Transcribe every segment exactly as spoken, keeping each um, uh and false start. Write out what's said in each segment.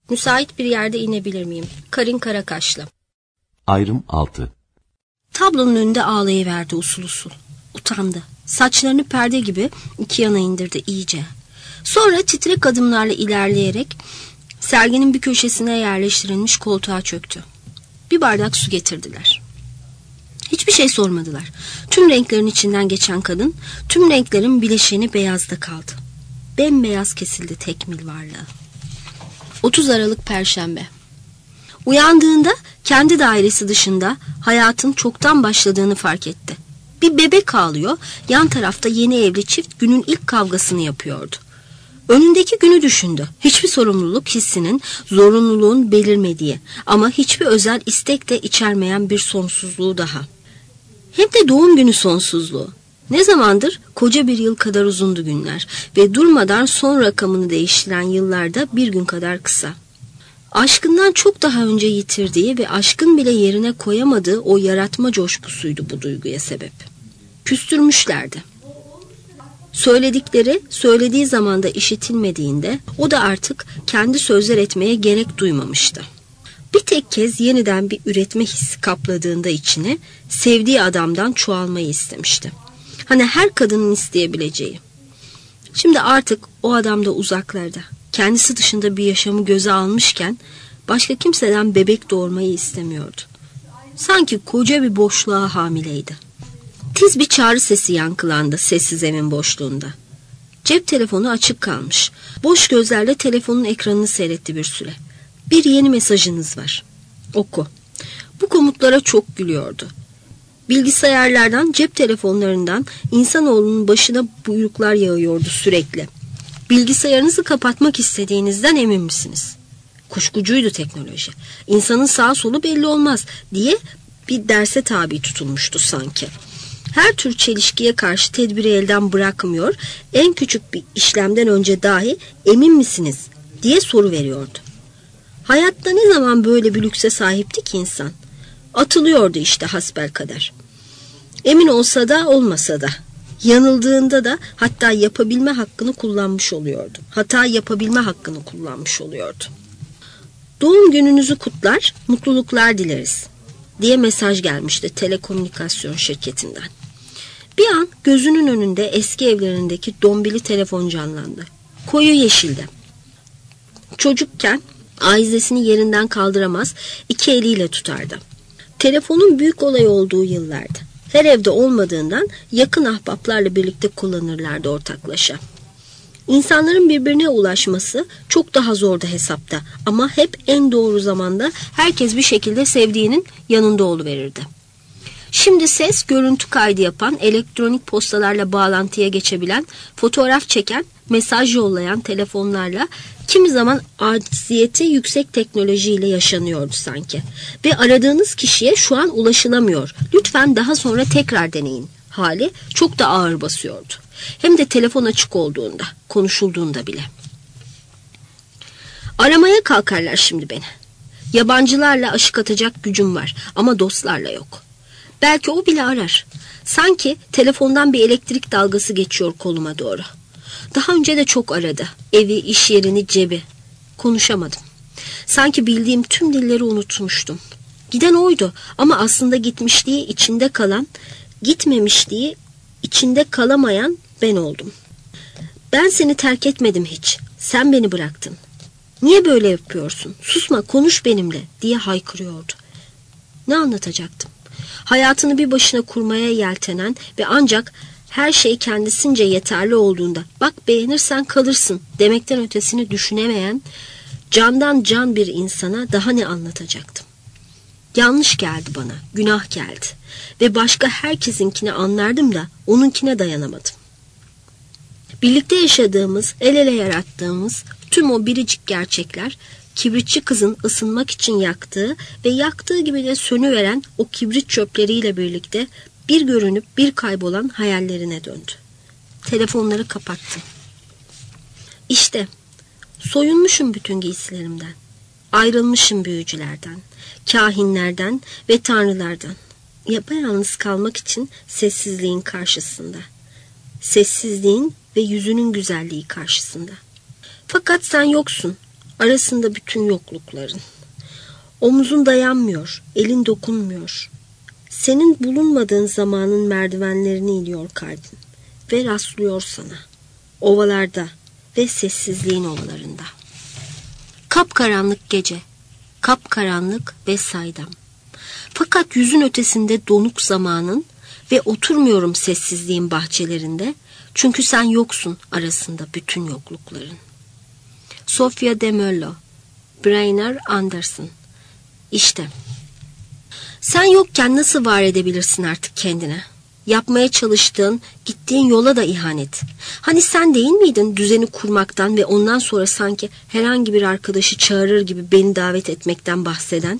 Müsait bir yerde inebilir miyim? Karin Karakaşlı. Ayrım altı. Tablonun önünde ağlayıverdi usul usul. Utandı. Saçlarını perde gibi iki yana indirdi iyice. Sonra titrek adımlarla ilerleyerek serginin bir köşesine yerleştirilmiş koltuğa çöktü. Bir bardak su getirdiler. Hiçbir şey sormadılar. Tüm renklerin içinden geçen kadın, tüm renklerin bileşeni beyazda kaldı. Bembeyaz kesildi tekmil varlığı. otuz Aralık Perşembe. Uyandığında kendi dairesi dışında hayatın çoktan başladığını fark etti. Bir bebek ağlıyor, yan tarafta yeni evli çift günün ilk kavgasını yapıyordu. Önündeki günü düşündü. Hiçbir sorumluluk hissinin, zorunluluğun belirmediği ama hiçbir özel istek de içermeyen bir sonsuzluğu daha. Hem de doğum günü sonsuzluğu. Ne zamandır? Koca bir yıl kadar uzundu günler ve durmadan son rakamını değiştiren yıllarda bir gün kadar kısa. Aşkından çok daha önce yitirdiği ve aşkın bile yerine koyamadığı o yaratma coşkusuydu bu duyguya sebep. Küstürmüşlerdi. Söyledikleri söylediği zamanda işitilmediğinde o da artık kendi sözler etmeye gerek duymamıştı. Bir tek kez yeniden bir üretme hissi kapladığında içine sevdiği adamdan çoğalmayı istemişti. Hani her kadının isteyebileceği. Şimdi artık o adam da uzaklarda. Kendisi dışında bir yaşamı göze almışken başka kimseden bebek doğurmayı istemiyordu. Sanki koca bir boşluğa hamileydi. Tiz bir çağrı sesi yankılandı sessiz evin boşluğunda. Cep telefonu açık kalmış. Boş gözlerle telefonun ekranını seyretti bir süre. Bir yeni mesajınız var. Oku. Bu komutlara çok gülüyordu. Bilgisayarlardan, cep telefonlarından insanoğlunun başına buyruklar yağıyordu sürekli. Bilgisayarınızı kapatmak istediğinizden emin misiniz? Kuşkucuydu teknoloji. İnsanın sağ solu belli olmaz diye bir derse tabi tutulmuştu sanki. Her tür çelişkiye karşı tedbiri elden bırakmıyor, en küçük bir işlemden önce dahi emin misiniz diye soru veriyordu. Hayatta ne zaman böyle bir lükse sahipti ki insan? Atılıyordu işte hasbelkader. Emin olsa da olmasa da, yanıldığında da hatta yapabilme hakkını kullanmış oluyordu. Hata yapabilme hakkını kullanmış oluyordu. Doğum gününüzü kutlar, mutluluklar dileriz diye mesaj gelmişti telekomünikasyon şirketinden. Bir an gözünün önünde eski evlerindeki dombili telefon canlandı. Koyu yeşilde. Çocukken aizesini yerinden kaldıramaz, iki eliyle tutardı. Telefonun büyük olay olduğu yıllardı. Her evde olmadığından yakın ahbaplarla birlikte kullanırlardı ortaklaşa. İnsanların birbirine ulaşması çok daha zordu hesapta ama hep en doğru zamanda herkes bir şekilde sevdiğinin yanında oluverirdi. Şimdi ses, görüntü kaydı yapan, elektronik postalarla bağlantıya geçebilen, fotoğraf çeken, mesaj yollayan telefonlarla kimi zaman acziyeti yüksek teknolojiyle yaşanıyordu sanki. Ve aradığınız kişiye şu an ulaşılamıyor. Lütfen daha sonra tekrar deneyin. Hali çok da ağır basıyordu. Hem de telefon açık olduğunda, konuşulduğunda bile. Aramaya kalkarlar şimdi beni. Yabancılarla aşık atacak gücüm var ama dostlarla yok. Belki o bile arar. Sanki telefondan bir elektrik dalgası geçiyor koluma doğru. Daha önce de çok aradı. Evi, iş yerini, cebi. Konuşamadım. Sanki bildiğim tüm dilleri unutmuştum. Giden oydu ama aslında gitmişliği içinde kalan, gitmemişliği içinde kalamayan ben oldum. Ben seni terk etmedim hiç. Sen beni bıraktın. Niye böyle yapıyorsun? Susma, konuş benimle diye haykırıyordu. Ne anlatacaktım? Hayatını bir başına kurmaya yeltenen ve ancak her şey kendisince yeterli olduğunda bak beğenirsen kalırsın demekten ötesini düşünemeyen candan can bir insana daha ne anlatacaktım? Yanlış geldi bana, günah geldi ve başka herkesinkine anlardım da onunkine dayanamadım. Birlikte yaşadığımız, el ele yarattığımız tüm o biricik gerçekler kibritçi kızın ısınmak için yaktığı ve yaktığı gibi de sönüveren o kibrit çöpleriyle birlikte bir görünüp bir kaybolan hayallerine döndü. Telefonları kapattım. İşte soyunmuşum bütün giysilerimden. Ayrılmışım büyücülerden, kahinlerden ve tanrılardan. Yapayalnız kalmak için sessizliğin karşısında. Sessizliğin ve yüzünün güzelliği karşısında. Fakat sen yoksun. arasında bütün yoklukların. Omuzun dayanmıyor, elin dokunmuyor. Senin bulunmadığın zamanın merdivenlerini iniyor kalbin ve rastlıyor sana. Ovalarda ve sessizliğin ovalarında. Kapkaranlık gece, kapkaranlık ve saydam. Fakat yüzün ötesinde donuk zamanın ve oturmuyorum sessizliğin bahçelerinde, çünkü sen yoksun arasında bütün yoklukların. Sofia de Mello, Brynjar Andersen. İşte, sen yokken nasıl var edebilirsin artık kendine? Yapmaya çalıştığın, gittiğin yola da ihanet. Hani sen değil miydin düzeni kurmaktan ve ondan sonra sanki herhangi bir arkadaşı çağırır gibi beni davet etmekten bahseden?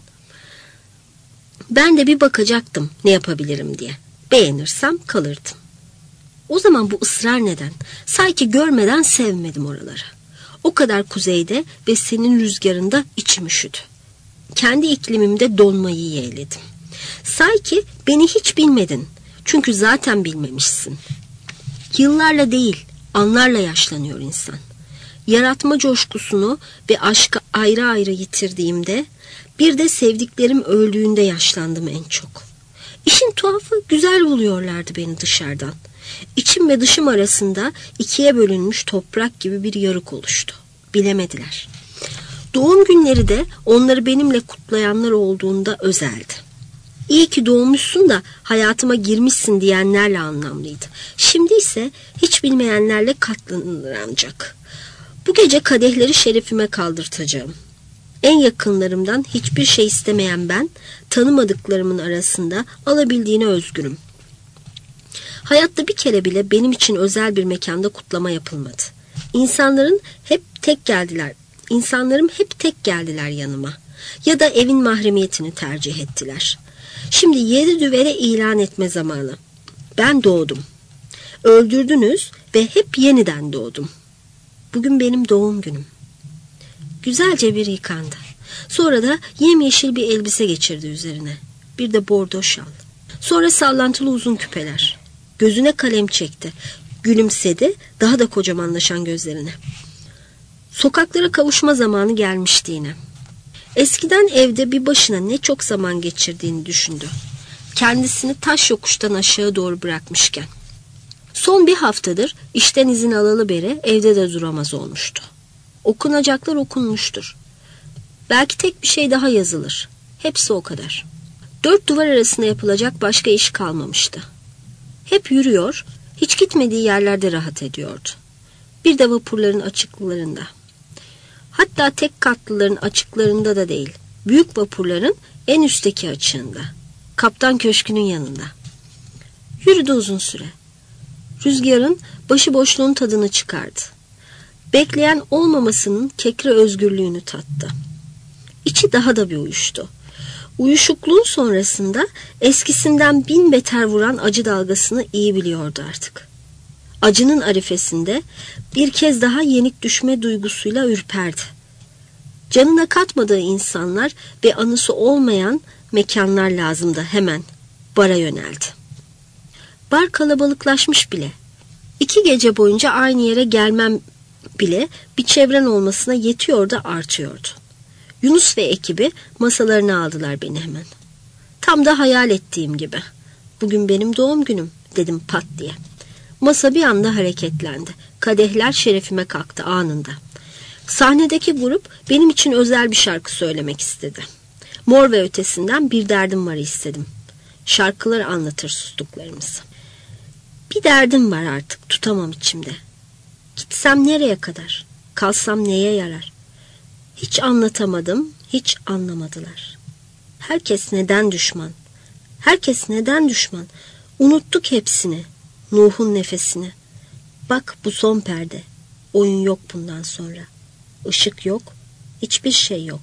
Ben de bir bakacaktım ne yapabilirim diye. Beğenirsem kalırdım. O zaman bu ısrar neden? Sanki görmeden sevmedim oraları. O kadar kuzeyde ve senin rüzgarında içim üşüdü. Kendi iklimimde donmayı yeğledim. Sanki beni hiç bilmedin. Çünkü zaten bilmemişsin. Yıllarla değil, anlarla yaşlanıyor insan. Yaratma coşkusunu ve aşkı ayrı ayrı yitirdiğimde, bir de sevdiklerim öldüğünde yaşlandım en çok. İşin tuhafı, güzel buluyorlardı beni dışarıdan. İçim ve dışım arasında ikiye bölünmüş toprak gibi bir yarık oluştu. Bilemediler. Doğum günleri de onları benimle kutlayanlar olduğunda özeldi. İyi ki doğmuşsun da hayatıma girmişsin diyenlerle anlamlıydı. Şimdi ise hiç bilmeyenlerle katlanılır ancak. Bu gece kadehleri şerefime kaldırtacağım. En yakınlarımdan hiçbir şey istemeyen ben, tanımadıklarımın arasında alabildiğine özgürüm. Hayatta bir kere bile benim için özel bir mekanda kutlama yapılmadı. İnsanların hep tek geldiler. İnsanlarım hep tek geldiler yanıma. Ya da evin mahremiyetini tercih ettiler. Şimdi yedi düvele ilan etme zamanı. Ben doğdum. Öldürdünüz ve hep yeniden doğdum. Bugün benim doğum günüm. Güzelce bir yıkandı. Sonra da yemyeşil bir elbise geçirdi üzerine. Bir de bordo şal. Sonra sallantılı uzun küpeler. Gözüne kalem çekti. Gülümsedi, daha da kocamanlaşan gözlerine. Sokaklara kavuşma zamanı gelmişti yine. Eskiden evde bir başına ne çok zaman geçirdiğini düşündü. Kendisini taş yokuştan aşağı doğru bırakmışken. Son bir haftadır işten izin alalı beri evde de duramaz olmuştu. Okunacaklar okunmuştur. Belki tek bir şey daha yazılır. Hepsi o kadar. Dört duvar arasında yapılacak başka iş kalmamıştı. Hep yürüyor, hiç gitmediği yerlerde rahat ediyordu. Bir de vapurların açıklarında. Hatta tek katlıların açıklarında da değil, büyük vapurların en üstteki açığında. Kaptan köşkünün yanında. Yürüdü uzun süre. Rüzgarın başıboşluğun tadını çıkardı. Bekleyen olmamasının kekre özgürlüğünü tattı. İçi daha da bir uyuştu. Uyuşukluğun sonrasında eskisinden bin beter vuran acı dalgasını iyi biliyordu artık. Acının arifesinde bir kez daha yenik düşme duygusuyla ürperdi. Canına katmadığı insanlar ve anısı olmayan mekanlar lazımdı hemen. Bara yöneldi. Bar kalabalıklaşmış bile. İki gece boyunca aynı yere gelmem bile bir çevren olmasına yetiyor da artıyordu. Yunus ve ekibi masalarına aldılar beni hemen. Tam da hayal ettiğim gibi. Bugün benim doğum günüm dedim pat diye. Masa bir anda hareketlendi. Kadehler şerefime kalktı anında. Sahnedeki grup benim için özel bir şarkı söylemek istedi. Mor ve Ötesi'nden Bir Derdim Var'ı istedim. Şarkılar anlatır sustuklarımızı. Bir derdim var artık, tutamam içimde. Gitsem nereye kadar? Kalsam neye yarar? Hiç anlatamadım, hiç anlamadılar. Herkes neden düşman? Herkes neden düşman? Unuttuk hepsini. Nuh'un nefesini. Bak bu son perde. Oyun yok bundan sonra. Işık yok, hiçbir şey yok.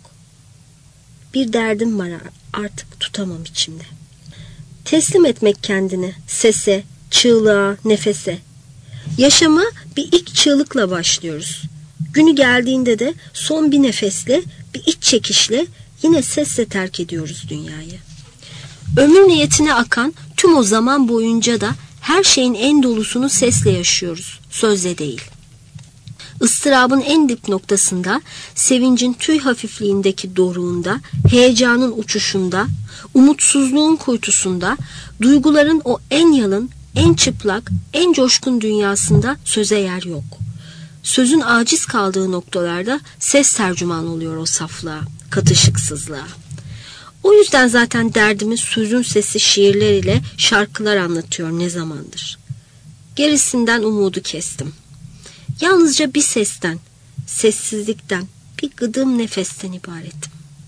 Bir derdim var artık, tutamam içimde. Teslim etmek kendini sese, çığlığa, nefese. Yaşama bir ilk çığlıkla başlıyoruz. Günü geldiğinde de son bir nefesle, bir iç çekişle yine sesle terk ediyoruz dünyayı. Ömür niyetine akan tüm o zaman boyunca da her şeyin en dolusunu sesle yaşıyoruz, sözle değil. ıstırabın en dip noktasında, sevincin tüy hafifliğindeki doruğunda, heyecanın uçuşunda, umutsuzluğun kuytusunda, duyguların o en yalın, en çıplak, en coşkun dünyasında söze yer yok. Sözün aciz kaldığı noktalarda ses tercüman oluyor o saflığa, katışıksızlığa. O yüzden zaten derdimi sözün sesi şiirler ile şarkılar anlatıyor ne zamandır. Gerisinden umudu kestim. Yalnızca bir sesten, sessizlikten, bir gıdım nefesten ibaretim.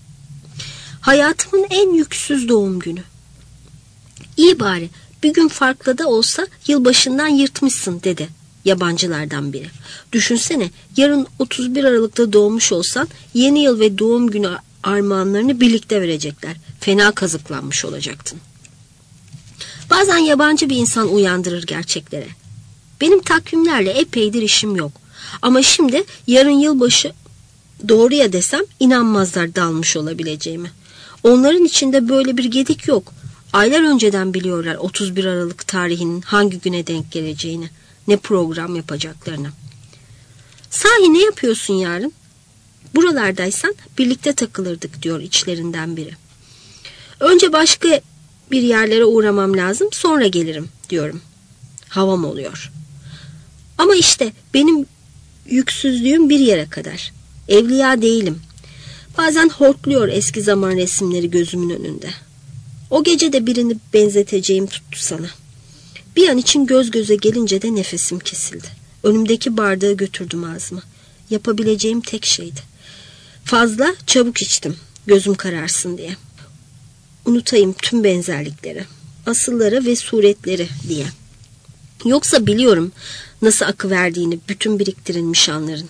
Hayatımın en yüksüz doğum günü. İyi bari bir gün farklı da olsa yılbaşından yırtmışsın dedi yabancılardan biri. Düşünsene, yarın otuz bir Aralık'ta doğmuş olsan yeni yıl ve doğum günü armağanlarını birlikte verecekler. Fena kazıklanmış olacaktın. Bazen yabancı bir insan uyandırır gerçeklere. Benim takvimlerle epeydir işim yok. Ama şimdi yarın yılbaşı doğruya desem inanmazlar dalmış olabileceğimi. Onların içinde böyle bir gedik yok. Aylar önceden biliyorlar otuz bir Aralık tarihinin hangi güne denk geleceğini, ne program yapacaklarını. Sahi ne yapıyorsun yarın? Buralardaysan birlikte takılırdık diyor içlerinden biri. Önce başka bir yerlere uğramam lazım, sonra gelirim diyorum. Havam oluyor. Ama işte benim yüksüzlüğüm bir yere kadar. Evliya değilim. Bazen hortluyor eski zaman resimleri gözümün önünde. O gece de birini benzeteceğim tuttu sana. Bir an için göz göze gelince de nefesim kesildi. Önümdeki bardağı götürdüm ağzıma. Yapabileceğim tek şeydi. Fazla çabuk içtim, gözüm kararsın diye. Unutayım tüm benzerlikleri, asılları ve suretleri diye. Yoksa biliyorum nasıl akıverdiğini bütün biriktirilmiş anların.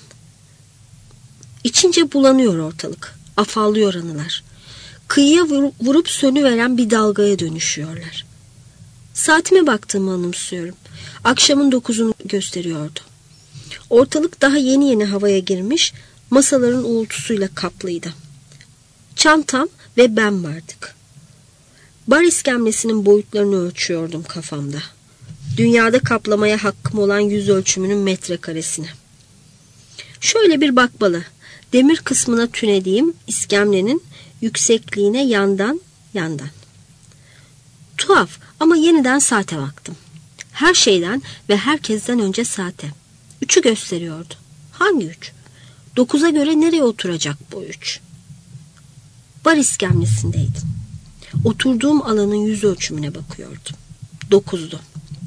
İçince bulanıyor ortalık, afallıyor anılar. Kıyıya vurup sönüveren bir dalgaya dönüşüyorlar. Saatime baktığımı anımsıyorum. Akşamın dokuzunu gösteriyordu. Ortalık daha yeni yeni havaya girmiş, masaların uğultusuyla kaplıydı. Çantam ve ben vardık. Bar iskemlesinin boyutlarını ölçüyordum kafamda. Dünyada kaplamaya hakkım olan yüz ölçümünün metrekaresini. Şöyle bir bakmalı, demir kısmına tünediğim iskemlenin yüksekliğine yandan yandan. Tuhaf ama yeniden saate baktım. Her şeyden ve herkesten önce saate. Üçü gösteriyordu. Hangi üç? Dokuza göre nereye oturacak bu üç? Bar iskemlesindeydim. Oturduğum alanın yüz ölçümüne bakıyordum. Dokuzdu.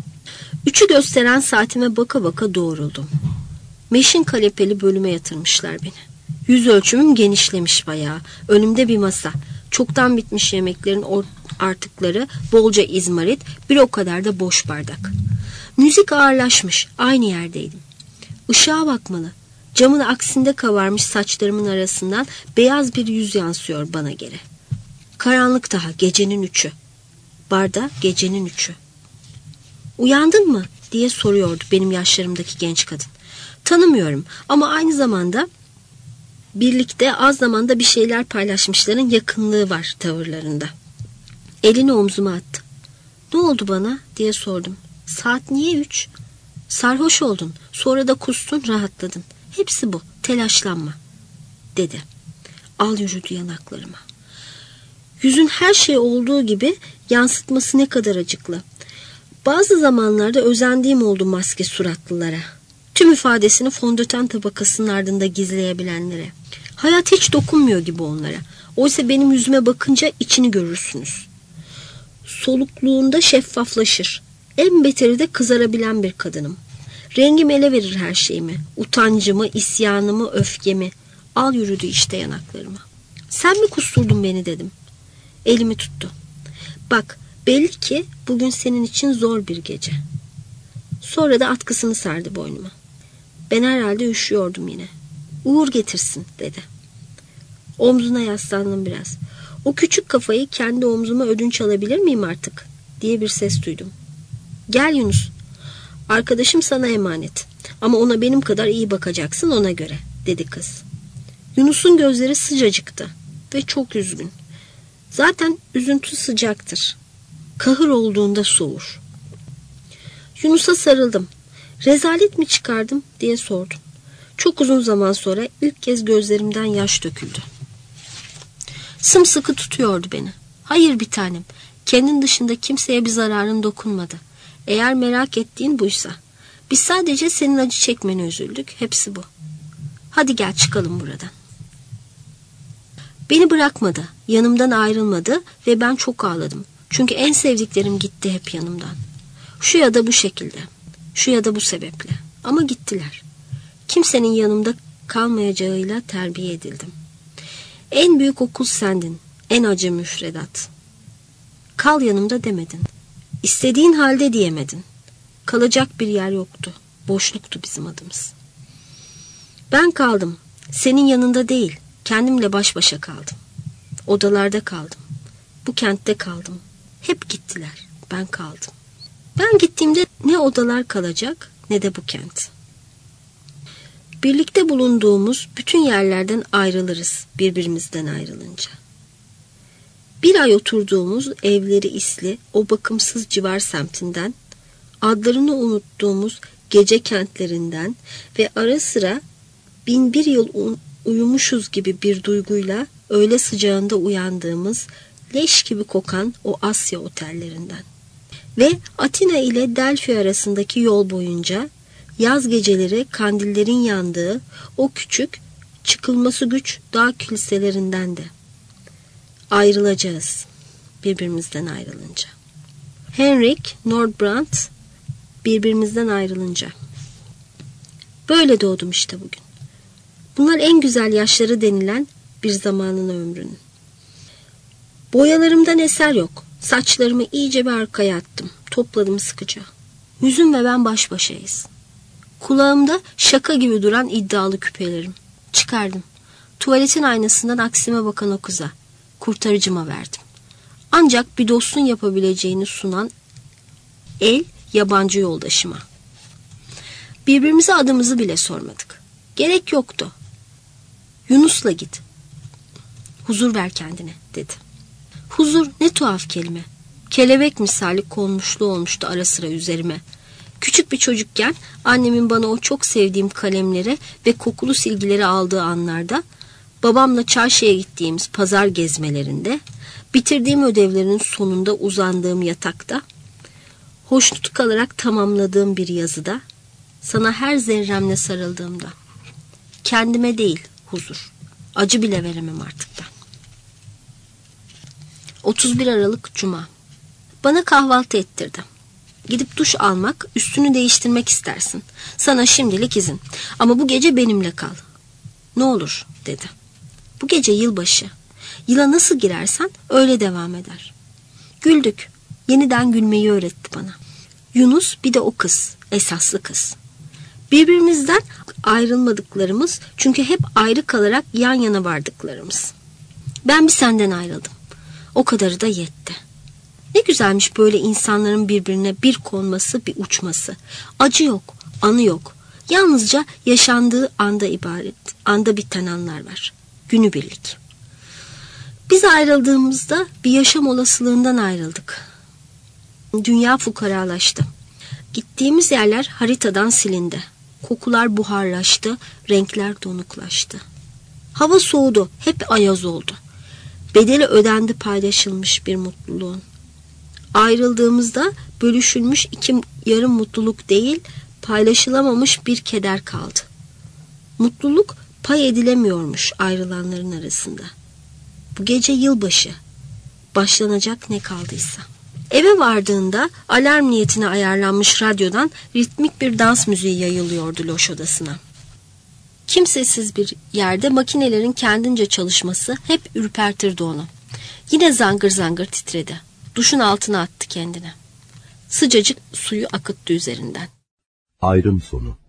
Üçü gösteren saatime baka baka doğruldum. Meşin kalepeli bölüme yatırmışlar beni. Yüz ölçümüm genişlemiş bayağı. Önümde bir masa. Çoktan bitmiş yemeklerin artıkları, bolca izmarit, bir o kadar da boş bardak. Müzik ağırlaşmış. Aynı yerdeydim. Işığa bakmalı. Camın aksinde kavarmış saçlarımın arasından beyaz bir yüz yansıyor bana geri. Karanlık daha, gecenin üçü. Barda gecenin üçü. Uyandın mı diye soruyordu benim yaşlarımdaki genç kadın. Tanımıyorum ama aynı zamanda birlikte az zamanda bir şeyler paylaşmışların yakınlığı var tavırlarında. Elini omzuma attı. Ne oldu bana diye sordum. Saat niye üç? Sarhoş oldun, sonra da kustun, rahatladın. Hepsi bu, telaşlanma dedi. Al yürüdü yanaklarıma. Yüzün her şey olduğu gibi yansıtması ne kadar acıklı. Bazı zamanlarda özendiğim oldu maske suratlılara. Tüm ifadesini fondöten tabakasının ardında gizleyebilenlere. Hayat hiç dokunmuyor gibi onlara. Oysa benim yüzüme bakınca içini görürsünüz. Solukluğunda şeffaflaşır. En beteri de kızarabilen bir kadınım. Rengim ele verir her şeyimi. Utancımı, isyanımı, öfkemi. Al yürüdü işte yanaklarıma. Sen mi kusturdun beni dedim. Elimi tuttu. Bak, belli ki bugün senin için zor bir gece. Sonra da atkısını sardı boynuma. Ben herhalde üşüyordum yine. Uğur getirsin dedi. Omzuna yaslandım biraz. O küçük kafayı kendi omzuma ödünç alabilir miyim artık diye bir ses duydum. Gel Yunus. Arkadaşım sana emanet. Ama ona benim kadar iyi bakacaksın ona göre dedi kız. Yunus'un gözleri sıcacıktı ve çok üzgün. Zaten üzüntü sıcaktır. Kahır olduğunda soğur. Yunus'a sarıldım. Rezalet mi çıkardım diye sordum. Çok uzun zaman sonra ilk kez gözlerimden yaş döküldü. Sımsıkı tutuyordu beni. Hayır bir tanem, kendin dışında kimseye bir zararın dokunmadı. Eğer merak ettiğin buysa. Biz sadece senin acı çekmene üzüldük. Hepsi bu. Hadi gel çıkalım buradan. Beni bırakmadı, yanımdan ayrılmadı ve ben çok ağladım. Çünkü en sevdiklerim gitti hep yanımdan. Şu ya da bu şekilde, şu ya da bu sebeple. Ama gittiler. Kimsenin yanımda kalmayacağıyla terbiye edildim. En büyük okul sendin, en acı müfredat. Kal yanımda demedin. İstediğin halde diyemedin. Kalacak bir yer yoktu. Boşluktu bizim adımız. Ben kaldım. Senin yanında değil, kendimle baş başa kaldım. Odalarda kaldım. Bu kentte kaldım. Hep gittiler. Ben kaldım. Ben gittiğimde ne odalar kalacak ne de bu kent. Birlikte bulunduğumuz bütün yerlerden ayrılırız birbirimizden ayrılınca. Bir ay oturduğumuz evleri isli o bakımsız civar semtinden, adlarını unuttuğumuz gece kentlerinden ve ara sıra bin bir yıl uyumuşuz gibi bir duyguyla öğle sıcağında uyandığımız leş gibi kokan o Asya otellerinden. Ve Atina ile Delphi arasındaki yol boyunca yaz geceleri kandillerin yandığı o küçük, çıkılması güç dağ kiliselerinden de. Ayrılacağız birbirimizden ayrılınca. Henrik Nordbrandt birbirimizden ayrılınca. Böyle doğdum işte bugün. Bunlar en güzel yaşları denilen bir zamanın ömrünün. Boyalarımdan eser yok. Saçlarımı iyice bir arkaya attım. Topladım sıkıca. Yüzüm ve ben baş başayız. Kulağımda şaka gibi duran iddialı küpelerim. Çıkardım. Tuvaletin aynasından aksime bakan o kıza, kurtarıcıma verdim. Ancak bir dostun yapabileceğini sunan el yabancı yoldaşıma. Birbirimize adımızı bile sormadık. Gerek yoktu. Yunus'la git. Huzur ver kendine dedi. Huzur ne tuhaf kelime. Kelebek misali konmuşlu olmuştu ara sıra üzerime. Küçük bir çocukken annemin bana o çok sevdiğim kalemleri ve kokulu silgileri aldığı anlarda, babamla çarşıya gittiğimiz pazar gezmelerinde, bitirdiğim ödevlerin sonunda uzandığım yatakta, hoşnut kalarak tamamladığım bir yazıda, sana her zerremle sarıldığımda, kendime değil huzur, acı bile veremem artık ben. otuz bir Aralık Cuma. Bana kahvaltı ettirdi. Gidip duş almak, üstünü değiştirmek istersin. Sana şimdilik izin. Ama bu gece benimle kal. Ne olur dedi. Bu gece yılbaşı. Yıla nasıl girersen öyle devam eder. Güldük. Yeniden gülmeyi öğretti bana. Yunus bir de o kız. Esaslı kız. Birbirimizden ayrılmadıklarımız, çünkü hep ayrı kalarak yan yana vardıklarımız. Ben bir senden ayrıldım. O kadarı da yetti. Ne güzelmiş böyle insanların birbirine bir konması, bir uçması. Acı yok, anı yok. Yalnızca yaşandığı anda ibaret, anda biten anlar var. Günübirlik. Biz ayrıldığımızda bir yaşam olasılığından ayrıldık. Dünya fukaralaştı. Gittiğimiz yerler haritadan silindi. Kokular buharlaştı, renkler donuklaştı. Hava soğudu, hep ayaz oldu. Bedeli ödendi paylaşılmış bir mutluluğun. Ayrıldığımızda bölüşülmüş iki yarım mutluluk değil, paylaşılamamış bir keder kaldı. Mutluluk pay edilemiyormuş ayrılanların arasında. Bu gece yılbaşı. Başlanacak ne kaldıysa. Eve vardığında alarm niyetine ayarlanmış radyodan ritmik bir dans müziği yayılıyordu loş odasına. Kimsesiz bir yerde makinelerin kendince çalışması hep ürpertirdi onu. Yine zangır zangır titredi. Duşun altına attı kendine. Sıcacık suyu akıttı üzerinden. Ayrım sonu.